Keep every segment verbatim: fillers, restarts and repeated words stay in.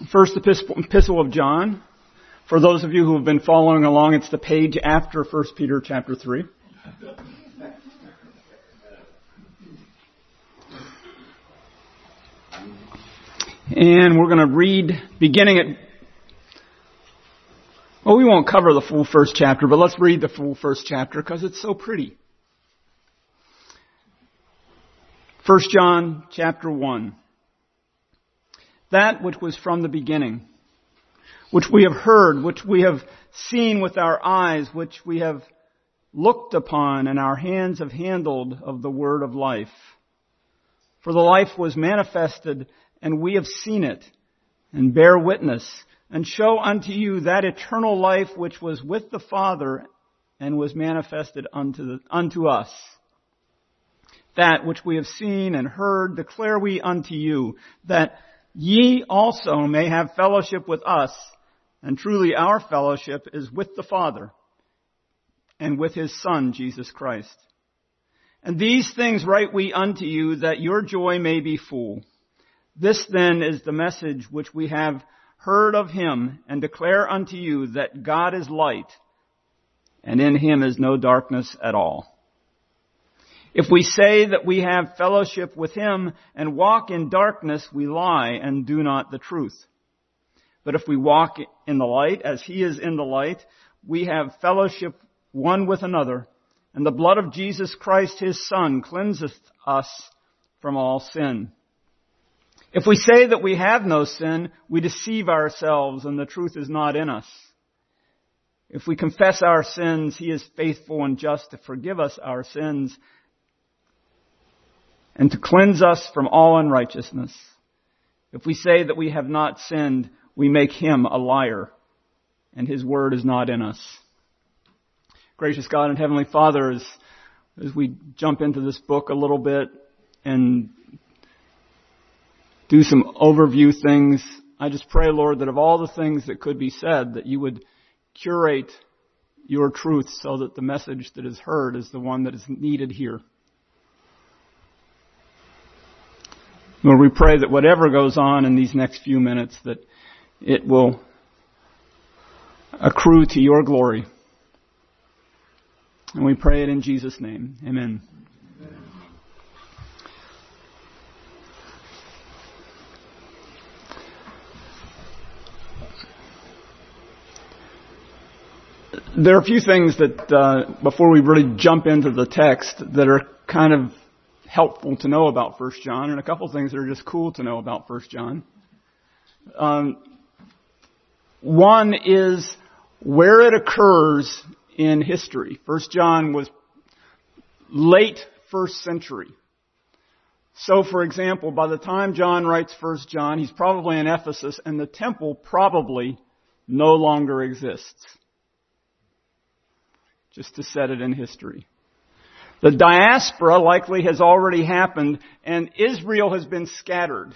First Epistle of John. For those of you who have been following along, it's the page after First Peter chapter three. And we're going to read beginning at, well, we won't cover the full first chapter, but let's read the full first chapter because it's so pretty. First John chapter one. That which was from the beginning, which we have heard, which we have seen with our eyes, which we have looked upon and our hands have handled of the word of life. For the life was manifested, and we have seen it, and bear witness, and show unto you that eternal life which was with the Father, and was manifested unto the, unto us. That which we have seen and heard declare we unto you, that ye also may have fellowship with us, and truly our fellowship is with the Father, and with His Son, Jesus Christ. And these things write we unto you, that your joy may be full. This then is the message which we have heard of Him, and declare unto you that God is light, and in Him is no darkness at all. If we say that we have fellowship with Him and walk in darkness, we lie and do not the truth. But if we walk in the light as He is in the light, we have fellowship one with another, and the blood of Jesus Christ His Son cleanseth us from all sin. If we say that we have no sin, we deceive ourselves, and the truth is not in us. If we confess our sins, He is faithful and just to forgive us our sins and to cleanse us from all unrighteousness. If we say that we have not sinned, we make Him a liar, and His word is not in us. Gracious God and Heavenly Father, as, as we jump into this book a little bit and do some overview things, I just pray, Lord, that of all the things that could be said, that you would curate your truth so that the message that is heard is the one that is needed here. Lord, we pray that whatever goes on in these next few minutes, that it will accrue to your glory. And we pray it in Jesus' name. Amen. There are a few things that, uh, before we really jump into the text, that are kind of helpful to know about First John, and a couple things that are just cool to know about First John. Um, one is where it occurs in history. First John was late first century. So, for example, by the time John writes First John, he's probably in Ephesus, and the temple probably no longer exists. Just to set it in history. The diaspora likely has already happened, and Israel has been scattered.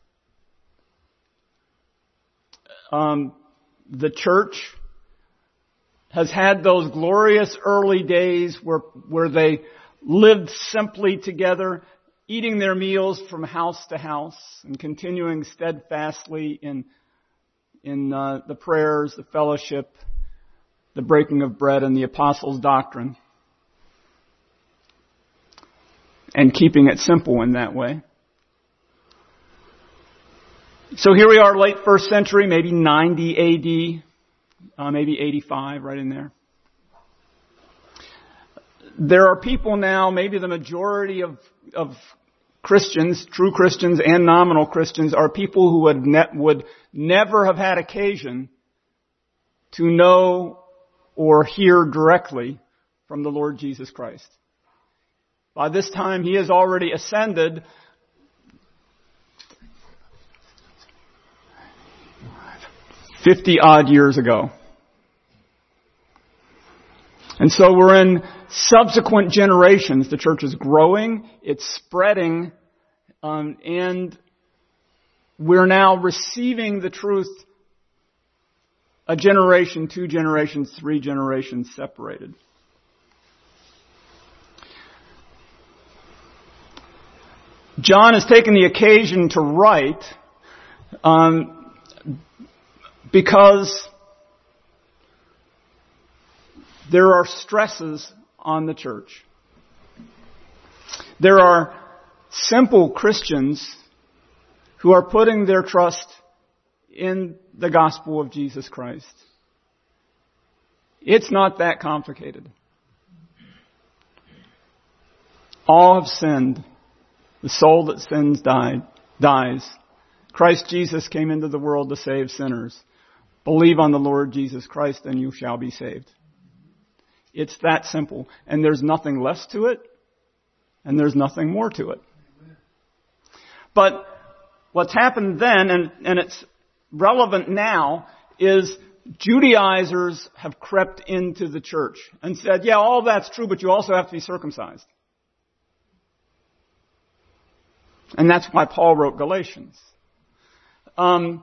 Um, the church has had those glorious early days where, where they lived simply together, eating their meals from house to house and continuing steadfastly in, in uh, the prayers, the fellowship, the breaking of bread, and the apostles' doctrine. And keeping it simple in that way. So here we are, late first century, maybe ninety A D, uh, maybe eighty-five, right in there. There are people now, maybe the majority of, of Christians, true Christians and nominal Christians, are people who would, ne- would never have had occasion to know or hear directly from the Lord Jesus Christ. By this time, He has already ascended. Fifty odd years ago. And so we're in subsequent generations. The church is growing, it's spreading, um, and we're now receiving the truth a generation, two generations, three generations separated. John has taken the occasion to write um, Because there are stresses on the church. There are simple Christians who are putting their trust in the gospel of Jesus Christ. It's not that complicated. All have sinned. The soul that sins died, dies. Christ Jesus came into the world to save sinners. Believe on the Lord Jesus Christ and you shall be saved. It's that simple. And there's nothing less to it, and there's nothing more to it. But what's happened then, and, and it's relevant now, is Judaizers have crept into the church and said, yeah, all that's true, but you also have to be circumcised. And that's why Paul wrote Galatians. Um,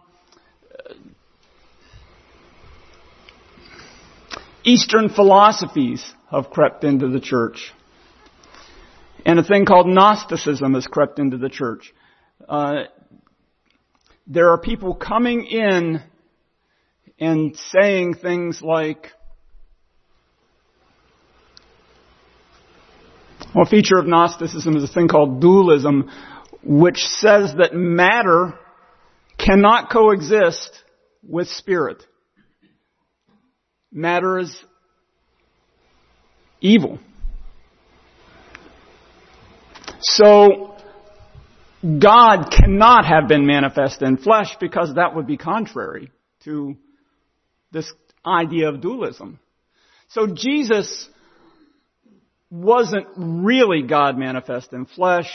Eastern philosophies have crept into the church. And a thing called Gnosticism has crept into the church. Uh, there are people coming in and saying things like, well, a feature of Gnosticism is a thing called dualism, which says that matter cannot coexist with spirit. Matter is evil. So, God cannot have been manifest in flesh because that would be contrary to this idea of dualism. So Jesus wasn't really God manifest in flesh.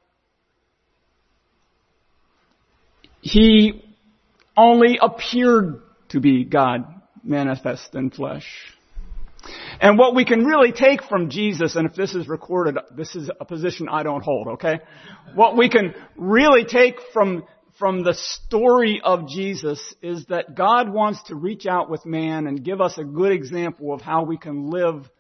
He only appeared to be God manifest in flesh. And what we can really take from Jesus, and if this is recorded, this is a position I don't hold, okay? What we can really take from, from the story of Jesus is that God wants to reach out with man and give us a good example of how we can live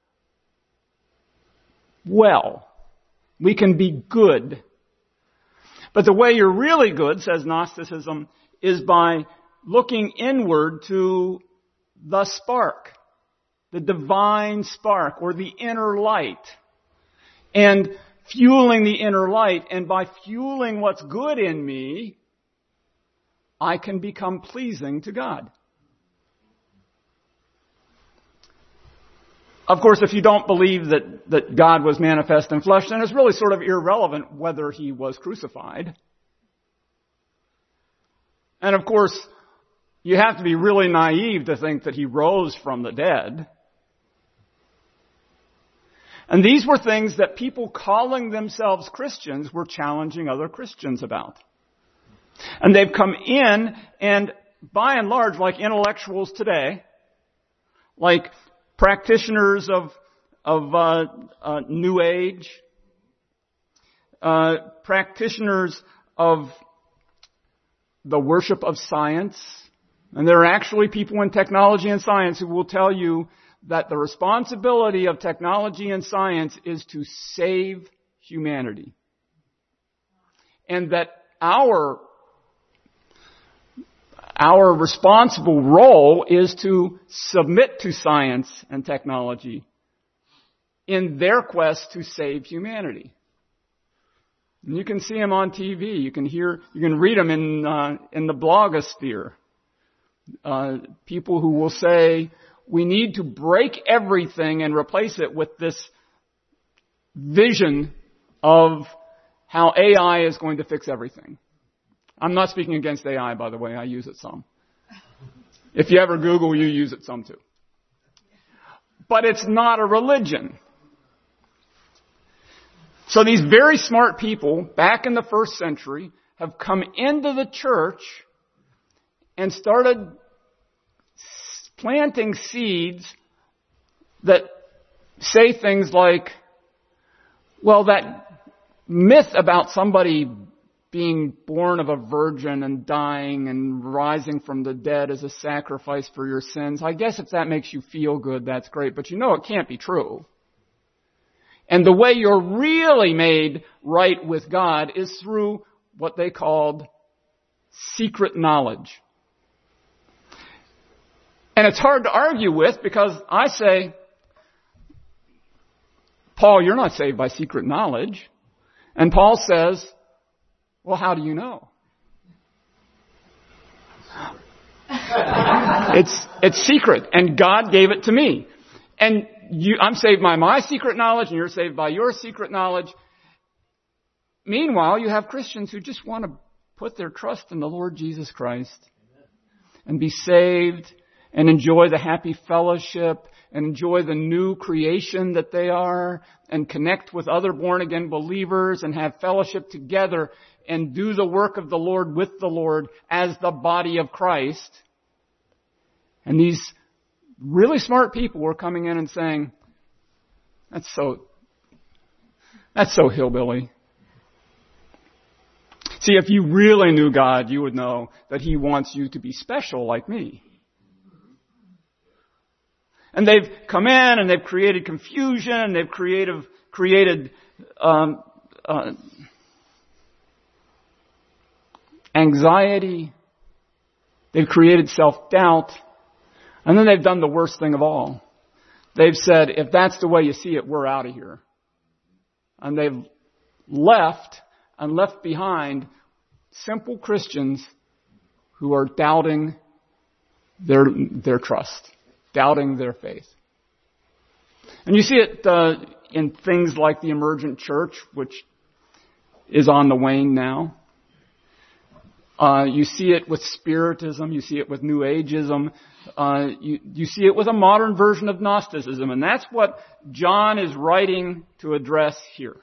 well. We can be good. But the way you're really good, says Gnosticism, is by looking inward to the spark, the divine spark, or the inner light, and fueling the inner light. And by fueling what's good in me, I can become pleasing to God. Of course, if you don't believe that, that God was manifest in flesh, then it's really sort of irrelevant whether he was crucified. And of course, you have to be really naive to think that he rose from the dead. And these were things that people calling themselves Christians were challenging other Christians about. And they've come in and, by and large, like intellectuals today, like practitioners of of uh, uh, New Age, uh, practitioners of the worship of science, and there are actually people in technology and science who will tell you that the responsibility of technology and science is to save humanity. And that our, our responsible role is to submit to science and technology in their quest to save humanity. And you can see them on T V. You can hear, you can read them in, uh, in the blogosphere. Uh, people who will say, we need to break everything and replace it with this vision of how A I is going to fix everything. I'm not speaking against A I, by the way. I use it some. If you ever Google, you use it some too. But it's not a religion. So these very smart people back in the first century have come into the church and started planting seeds that say things like, well, that myth about somebody being born of a virgin and dying and rising from the dead as a sacrifice for your sins, I guess if that makes you feel good, that's great. But you know it can't be true. And the way you're really made right with God is through what they called secret knowledge. And it's hard to argue with because I say, Paul, you're not saved by secret knowledge. And Paul says, well, how do you know? It's, it's secret, and God gave it to me. And you, I'm saved by my secret knowledge, and you're saved by your secret knowledge. Meanwhile, you have Christians who just want to put their trust in the Lord Jesus Christ and be saved and enjoy the happy fellowship and enjoy the new creation that they are and connect with other born-again believers and have fellowship together and do the work of the Lord with the Lord as the body of Christ. And these really smart people were coming in and saying, that's so, that's so hillbilly. See, if you really knew God, you would know that He wants you to be special like me. And they've come in and they've created confusion and they've creative, created um, uh, anxiety. They've created self-doubt. And then they've done the worst thing of all. They've said, if that's the way you see it, we're out of here. And they've left and left behind simple Christians who are doubting their, their trust, doubting their faith. And you see it uh, in things like the emergent church, which is on the wane now. Uh, you see it with Spiritism. You see it with New Ageism. Uh, you, you see it with a modern version of Gnosticism. And that's what John is writing to address here.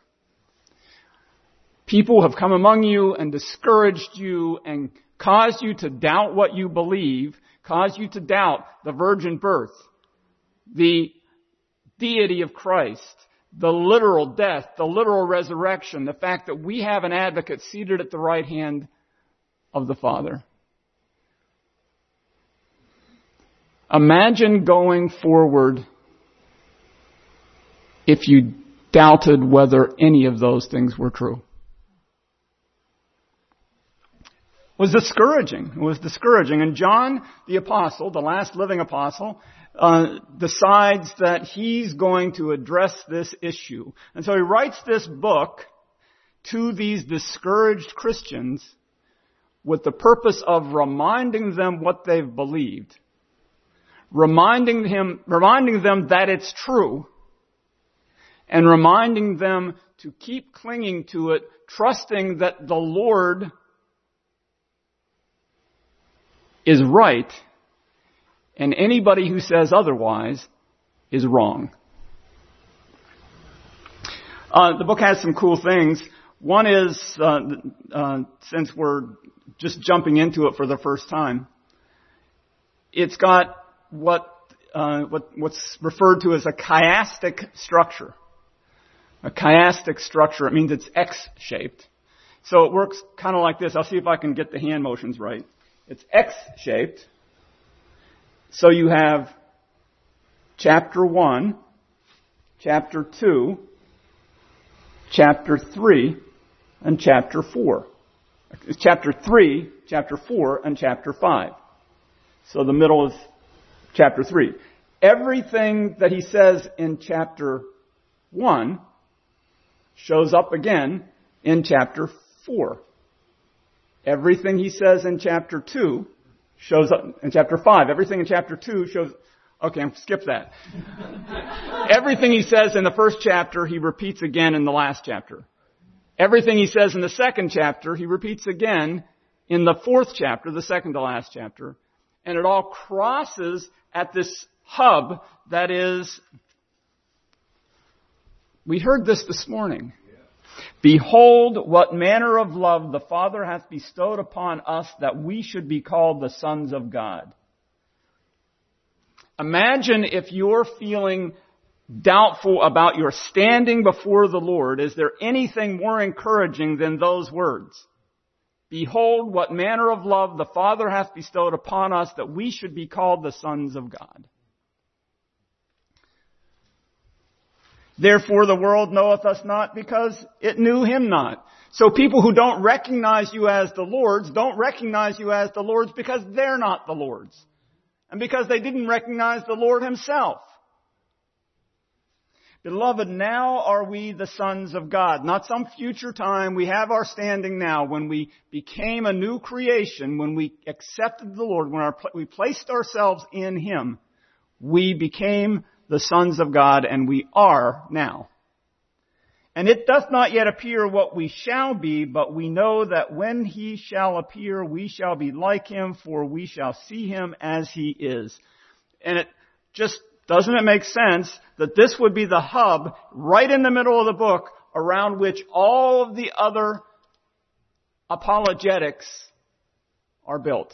People have come among you and discouraged you and caused you to doubt what you believe, caused you to doubt the virgin birth, the deity of Christ, the literal death, the literal resurrection, the fact that we have an advocate seated at the right hand of the Father. Imagine going forward if you doubted whether any of those things were true. It was discouraging. It was discouraging. And John, the apostle, the last living apostle, uh, decides that he's going to address this issue. And so he writes this book to these discouraged Christians with the purpose of reminding them what they've believed. Reminding him, reminding them that it's true. And reminding them to keep clinging to it, trusting that the Lord is right, and anybody who says otherwise is wrong. Uh, the book has some cool things. One is, uh, uh, since we're just jumping into it for the first time, it's got what, uh, what what's referred to as a chiastic structure. A chiastic structure. It means it's X-shaped. So it works kind of like this. I'll see if I can get the hand motions right. It's X-shaped. So you have chapter one, chapter two, chapter three, and chapter four. It's chapter three, chapter four, and chapter five. So the middle is chapter three. Everything that he says in chapter one shows up again in chapter four. Everything he says in chapter two shows up in chapter five. Everything in chapter two shows, okay, skip that. Everything he says in the first chapter, he repeats again in the last chapter. Everything he says in the second chapter, he repeats again in the fourth chapter, the second to last chapter. And it all crosses at this hub that is, we heard this this morning. Behold, what manner of love the Father hath bestowed upon us that we should be called the sons of God. Imagine if you're feeling doubtful about your standing before the Lord. Is there anything more encouraging than those words? Behold, what manner of love the Father hath bestowed upon us that we should be called the sons of God. Therefore the world knoweth us not because it knew Him not. So people who don't recognize you as the Lord's don't recognize you as the Lord's because they're not the Lord's. and because they didn't recognize the Lord himself. Beloved, now are we the sons of God. Not some future time. We have our standing now. When we became a new creation, when we accepted the Lord, when our, we placed ourselves in him, we became the sons of God, and we are now. And it doth not yet appear what we shall be, but we know that when he shall appear, we shall be like him, for we shall see him as he is. And it just, doesn't it make sense that this would be the hub right in the middle of the book around which all of the other apologetics are built?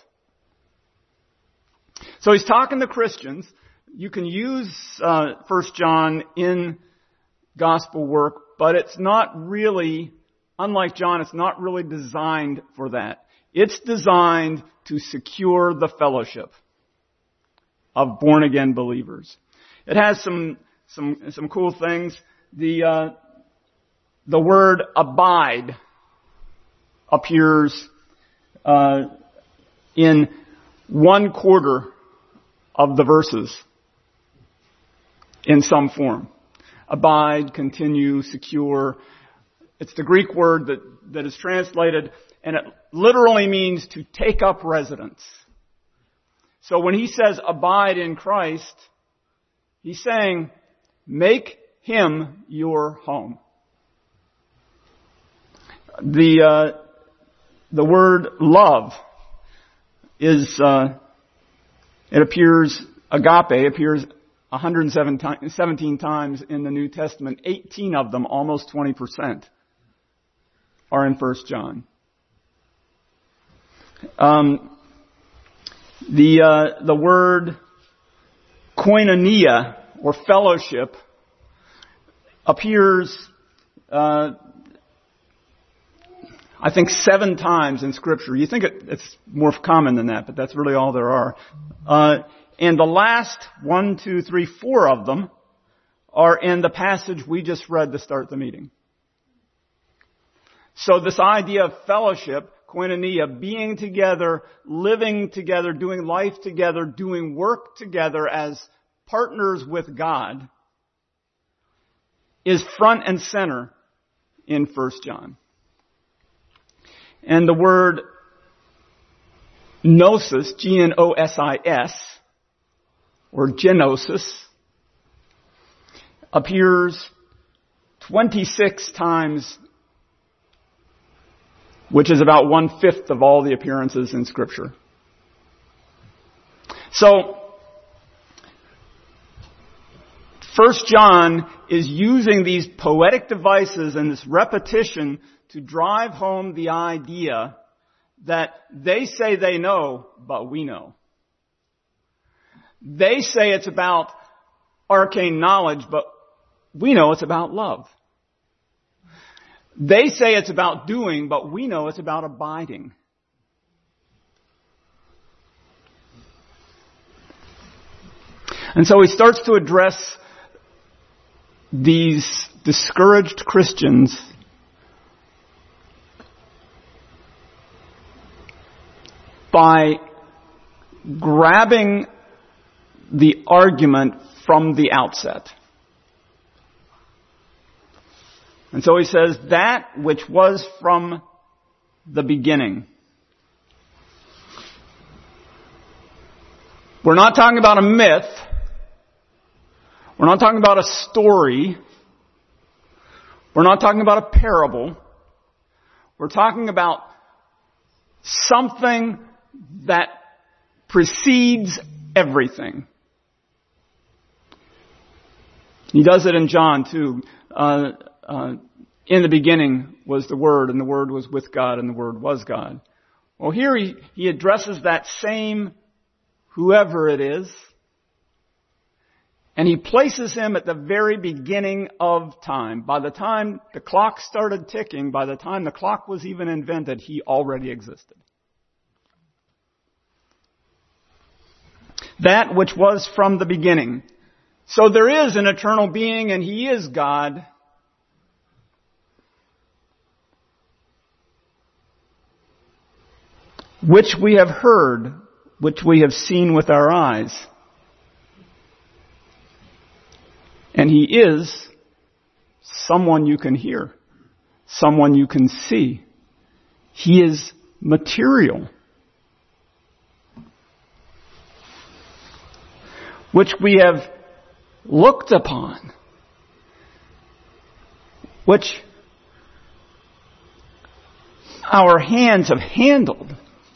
So he's talking to Christians. You can use uh, First John in gospel work, but it's not really, unlike John, it's not really designed for that. It's designed to secure the fellowship of born-again believers. It has some some some cool things. The uh, the word abide appears uh, in one quarter of the verses in some form. Abide, continue, secure. It's the Greek word that, that is translated, and it literally means to take up residence. So when he says abide in Christ, he's saying, make him your home. The uh, the word love is uh, it appears agape appears one hundred seventeen times in the New Testament. eighteen of them, almost twenty percent, are in First John. Um, the uh, the word koinonia, or fellowship, appears, uh, I think, seven times in Scripture. You think it, it's more common than that, but that's really all there are. Uh, and the last one, two, three, four of them are in the passage we just read to start the meeting. So this idea of fellowship, koinonia, being together, living together, doing life together, doing work together as partners with God, is front and center in First John. And the word gnosis, G N O S I S, or genosis, appears twenty-six times, which is about one-fifth of all the appearances in Scripture. So, First John is using these poetic devices and this repetition to drive home the idea that they say they know, but we know. They say it's about arcane knowledge, but we know it's about love. They say it's about doing, but we know it's about abiding. And so he starts to address these discouraged Christians by grabbing the argument from the outset. And so he says, that which was from the beginning. We're not talking about a myth. We're not talking about a story. We're not talking about a parable. We're talking about something that precedes everything. He does it in John too. Uh, uh, in the beginning was the Word, and the Word was with God, and the Word was God. Well, here he, he addresses that same whoever it is, and he places him at the very beginning of time. By the time the clock started ticking, by the time the clock was even invented, he already existed. That which was from the beginning. So there is an eternal being, and he is God. Which we have heard, which we have seen with our eyes. And He is someone you can hear, someone you can see. He is material, which we have looked upon, which our hands have handled.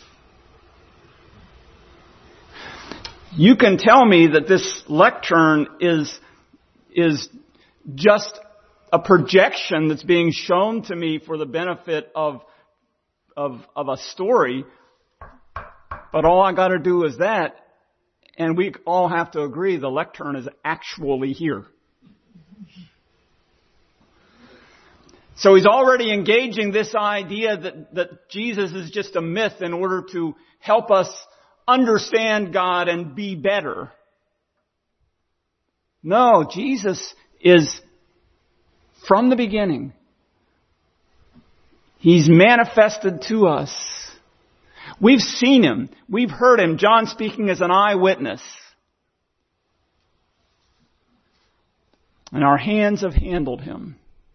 You can tell me that this lectern is, is just a projection that's being shown to me for the benefit of, of, of a story, but all I gotta do is that, and we all have to agree the lectern is actually here. So he's already engaging this idea that, that Jesus is just a myth in order to help us understand God and be better. No, Jesus is from the beginning. He's manifested to us. We've seen Him. We've heard Him. John speaking as an eyewitness. And our hands have handled Him.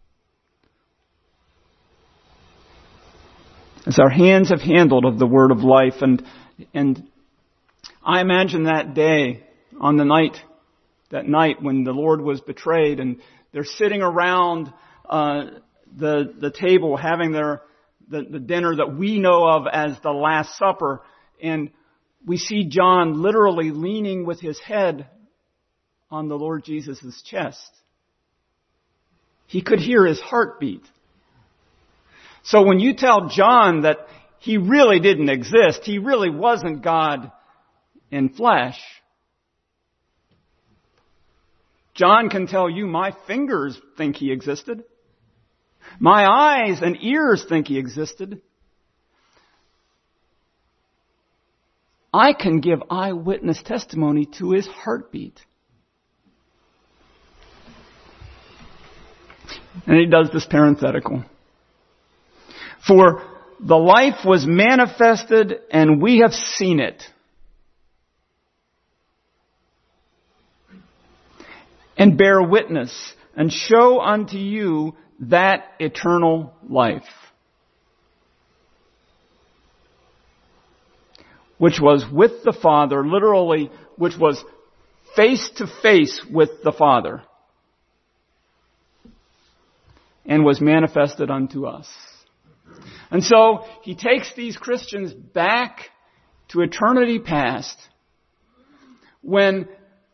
As our hands have handled of the word of life. And, and I imagine that day, on the night, that night when the Lord was betrayed, and they're sitting around uh, the the table having their the, the dinner that we know of as the Last Supper, and we see John literally leaning with his head on the Lord Jesus' chest. He could hear His heartbeat. So when you tell John that He really didn't exist, He really wasn't God in flesh, John can tell you, my fingers think He existed. My eyes and ears think He existed. I can give eyewitness testimony to His heartbeat. And he does this parenthetical. For the life was manifested, and we have seen it. And bear witness, and show unto you that eternal life, which was with the Father, literally, which was face to face with the Father, and was manifested unto us. And so he takes these Christians back to eternity past, when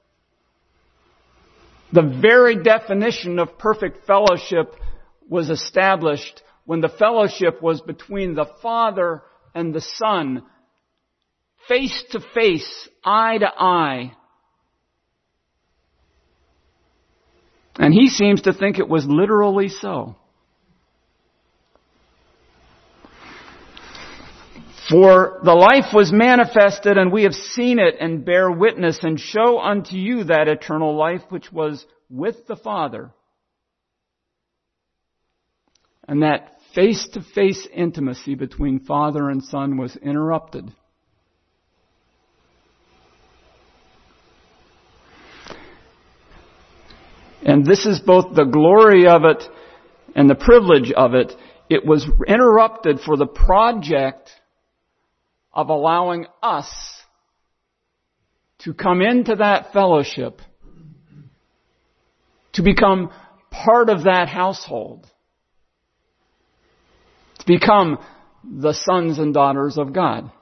the very definition of perfect fellowship was established, when the fellowship was between the Father and the Son, face to face, eye to eye. And he seems to think it was literally so. For the life was manifested, and we have seen it, and bear witness, and show unto you that eternal life which was with the Father. And that face-to-face intimacy between Father and Son was interrupted. And this is both the glory of it and the privilege of it. It was interrupted for the project of allowing us to come into that fellowship, to become part of that household, to become the sons and daughters of God.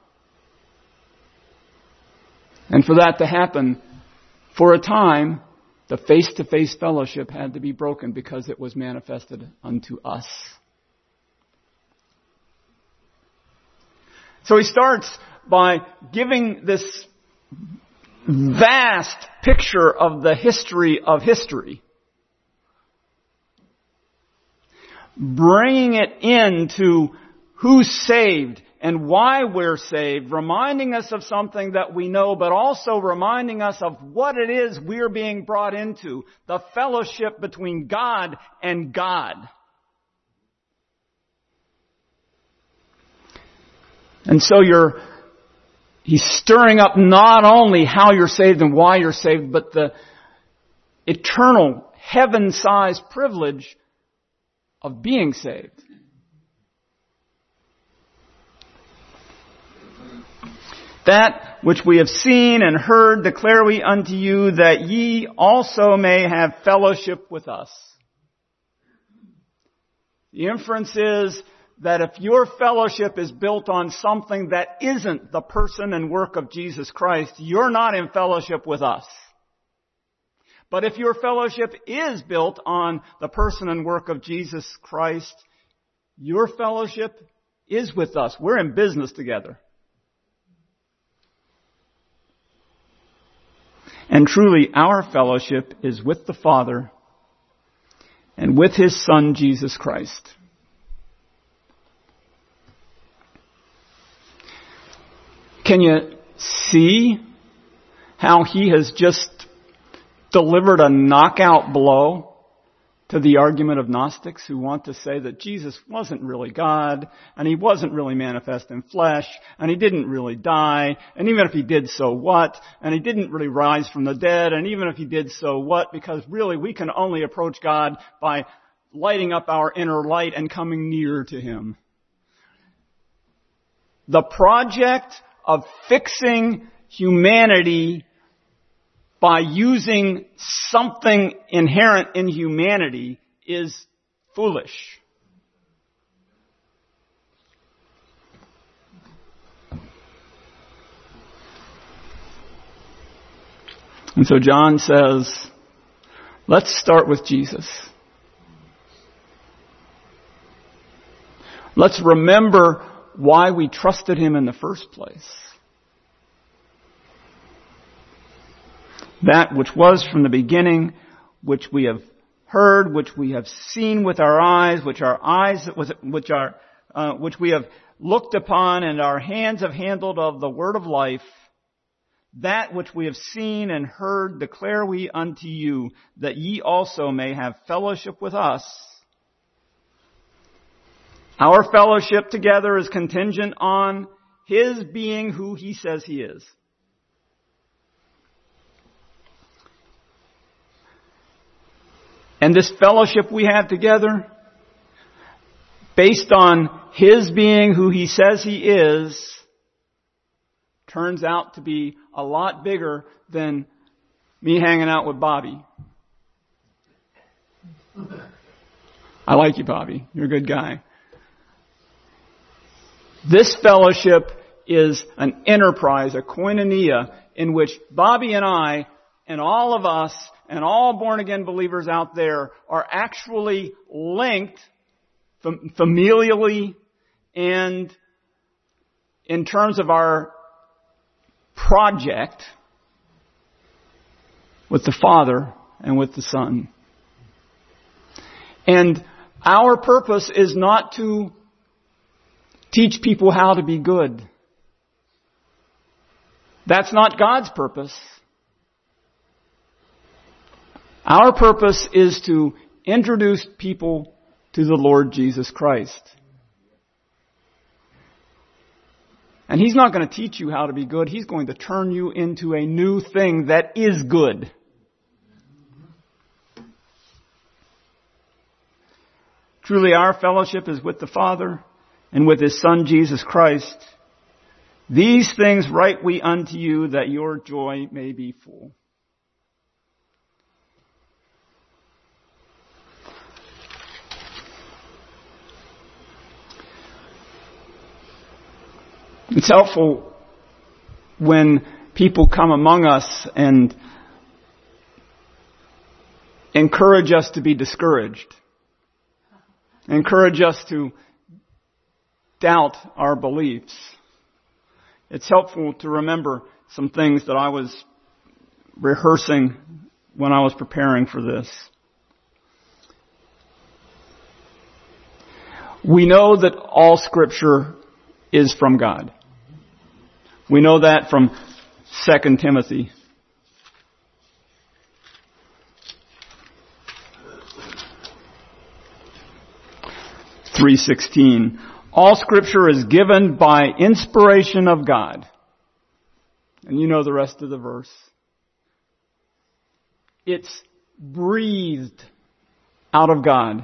And for that to happen, for a time, the face-to-face fellowship had to be broken because it was manifested unto us. So he starts by giving this vast picture of the history of history, bringing it into who's saved and why we're saved, reminding us of something that we know, but also reminding us of what it is we're being brought into, the fellowship between God and God. And so you're, He's stirring up not only how you're saved and why you're saved, but the eternal, heaven-sized privilege of being saved. That which we have seen and heard declare we unto you, that ye also may have fellowship with us. The inference is that if your fellowship is built on something that isn't the person and work of Jesus Christ, you're not in fellowship with us. But if your fellowship is built on the person and work of Jesus Christ, your fellowship is with us. We're in business together. And truly, our fellowship is with the Father and with His Son, Jesus Christ. Can you see how He has just delivered a knockout blow to the argument of Gnostics who want to say that Jesus wasn't really God, and He wasn't really manifest in flesh, and He didn't really die, and even if He did, so what? And He didn't really rise from the dead, and even if He did, so what? Because really we can only approach God by lighting up our inner light and coming near to Him. The project of fixing humanity by using something inherent in humanity is foolish. And so John says, let's start with Jesus. Let's remember why we trusted Him in the first place. That which was from the beginning, which we have heard, which we have seen with our eyes, which our eyes, which are, uh, which we have looked upon, and our hands have handled of the word of life. That which we have seen and heard declare we unto you, that ye also may have fellowship with us. Our fellowship together is contingent on His being who He says He is. And this fellowship we have together, based on His being who He says He is, turns out to be a lot bigger than me hanging out with Bobby. I like you, Bobby. You're a good guy. This fellowship is an enterprise, a koinonia, in which Bobby and I and all of us and all born-again believers out there are actually linked fam- familially and in terms of our project with the Father and with the Son. And our purpose is not to teach people how to be good. That's not God's purpose. Our purpose is to introduce people to the Lord Jesus Christ. And He's not going to teach you how to be good. He's going to turn you into a new thing that is good. Truly, our fellowship is with the Father and with His Son, Jesus Christ. These things write we unto you, that your joy may be full. It's helpful when people come among us and encourage us to be discouraged, encourage us to doubt our beliefs. It's helpful to remember some things that I was rehearsing when I was preparing for this. We know that all Scripture is from God. We know that from Second Timothy. three sixteen. All Scripture is given by inspiration of God And you know the rest of the verse. It's breathed out of God.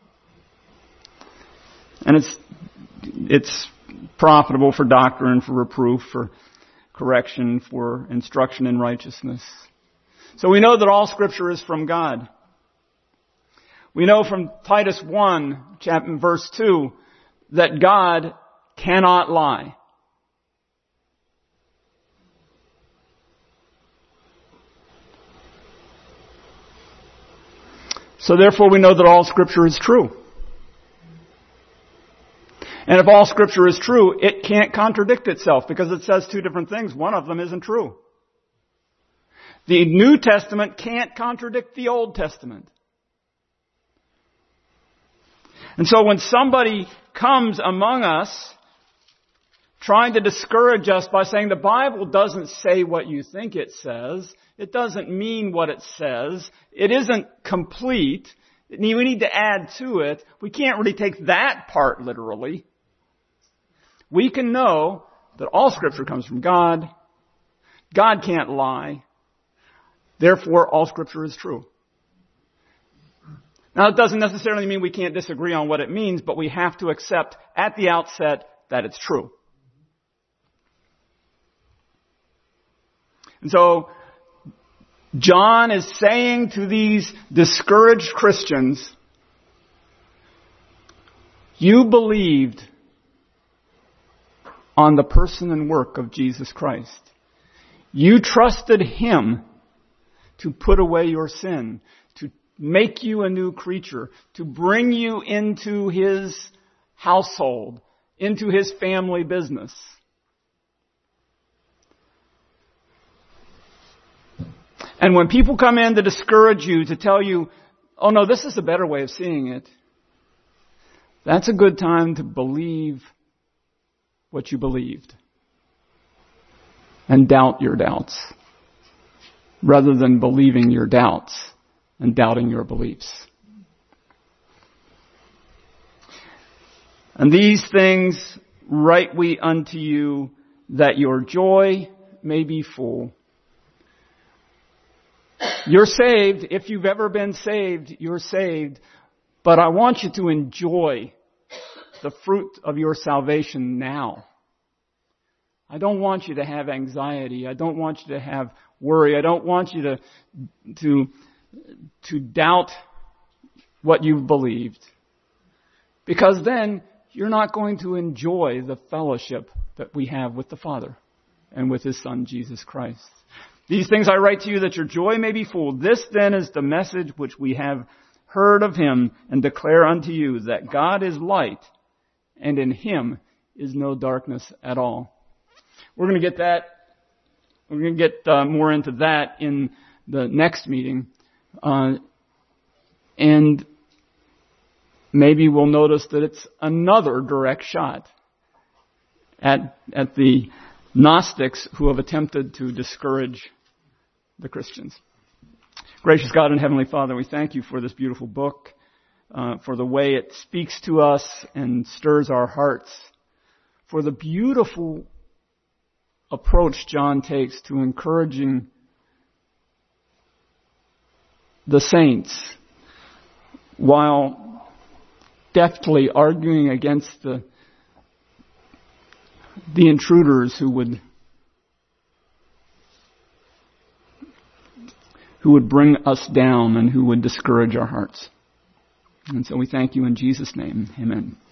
And it's it's profitable for doctrine, for reproof, for correction, for instruction in righteousness. So we know that all Scripture is from God. We know from Titus one, chapter verse two, that God cannot lie. So therefore we know that all Scripture is true. And if all Scripture is true, it can't contradict itself because it says two different things. One of them isn't true. The New Testament can't contradict the Old Testament. And so when somebody comes among us trying to discourage us by saying the Bible doesn't say what you think it says, it doesn't mean what it says, it isn't complete, we need to add to it, we can't really take that part literally. We can know that all Scripture comes from God. God can't lie. Therefore, all Scripture is true. Now, it doesn't necessarily mean we can't disagree on what it means, but we have to accept at the outset that it's true. And so, John is saying to these discouraged Christians, you believed on the person and work of Jesus Christ. You trusted Him to put away your sin, to make you a new creature, to bring you into His household, into His family business. And when people come in to discourage you, to tell you, oh no, this is a better way of seeing it, that's a good time to believe what you believed and doubt your doubts rather than believing your doubts and doubting your beliefs. And these things write we unto you, that your joy may be full. You're saved. If you've ever been saved, you're saved. But I want you to enjoy the fruit of your salvation now. I don't want you to have anxiety. I don't want you to have worry. I don't want you to, to, to doubt what you've believed. Because then you're not going to enjoy the fellowship that we have with the Father and with His Son, Jesus Christ. These things I write to you that your joy may be full. This then is the message which we have heard of Him and declare unto you, that God is light and in Him is no darkness at all. We're going to get that, we're going to get uh, more into that in the next meeting. Uh, and maybe we'll notice that it's another direct shot at, at the Gnostics who have attempted to discourage the Christians. Gracious God and Heavenly Father, we thank you for this beautiful book, uh, for the way it speaks to us and stirs our hearts, for the beautiful approach John takes to encouraging the saints while deftly arguing against the the intruders who would who would bring us down and who would discourage our hearts. And so we thank you in Jesus' name. Amen.